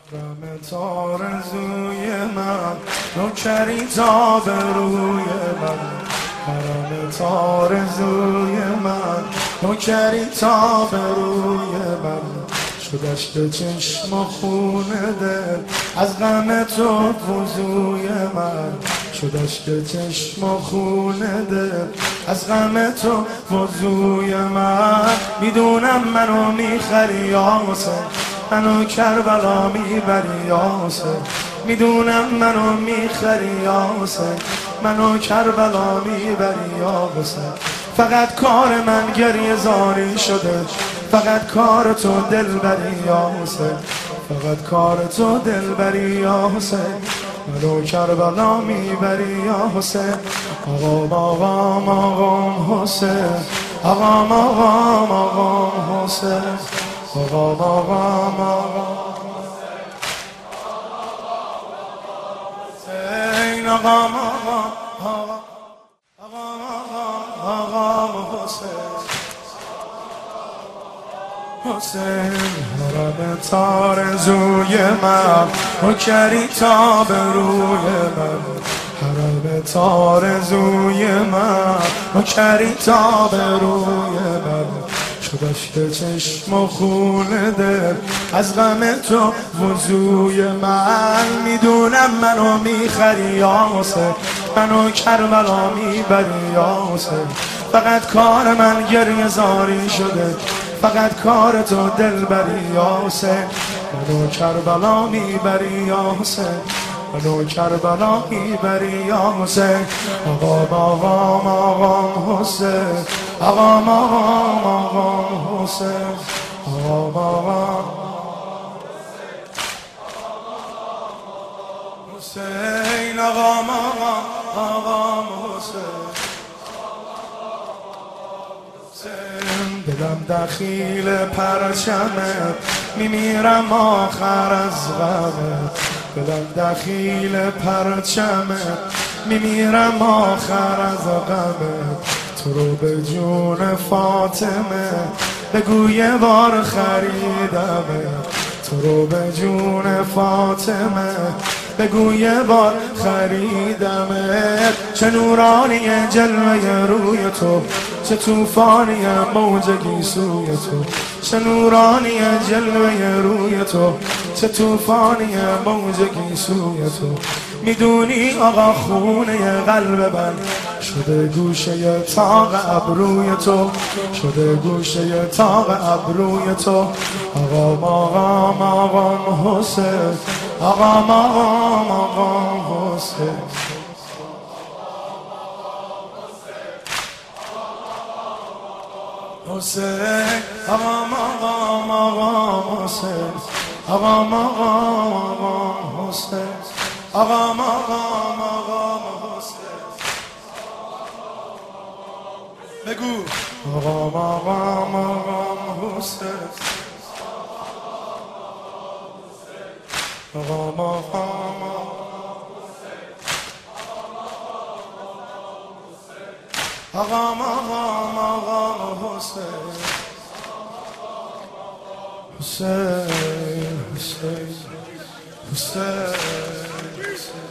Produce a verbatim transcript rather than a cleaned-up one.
رمت آرزوی من نوکری تا به روی من، رمت آرزوی من نوکری تا به روی من، شدش به چشم و خون دل از غم تو وضوی من، شدش به چشم و خون دل از غم تو وضوی من. میدونم منو میخری یا حسین، منو کربلا میبری یا حسین، میدونم منو میخری یا حسین، منو کربلا میبری یا حسین. فقط کار من گریه زاری شده، فقط کار تو دلبری یا حسین، فقط کار تو دلبری یا حسین، منو کربلا میبری یا حسین. آقام آقام آقام حسین، آقام آقام آقام حسین، آقام آقام آقام حسین، آقام آقام آقام آقام حسین، حسین. رمت آرزوی من نوکری تا به روی من، رمت آرزوی من نوکری تا به روی من، شدش به چشم و خون دل از غم تو وضوی من. میدونم منو میخری یا حسین، منو کربلا میبری یا حسین، فقط کار من گریه زاری شده، فقط کار تو دلبری یا حسین، منو کربلا میبری یا حسین، منو کربلا میبری یا حسین. آقام آقام آقام حسین، آقام آقام آقام حسین، آقام آقام حسین، آقام آقام آقام حسین. دلم دخیل پرچمت، میمیرم آخر از غمت، دلم دخیل پرچمت، میمیرم آخر از غمت. تو رو به جون فاطمه بگو یه بار خریدمت، تو رو به جون فاطمه بگو یه بار خریدمت. چه نورانی جلوه روی تو، چه توفانی موج گیسوی تو، چه نورانی جلوه روی تو، چه توفانی موج گیسوی تو. میدونی آقا خونه قلب من شده گوشه تاق ابروی تو، شده گوشه تاق ابروی تو. آقام آقام آقام حسین، آقام آقام آقام حسین، حسین. آقام آقام آقام حسین، آقام آقام آقام حسین، آقام آقام آقام حسین. بگو آقام آقام آقام حسین، آقام آقام آقام آقام آقام حسین، حسین حسین حسین.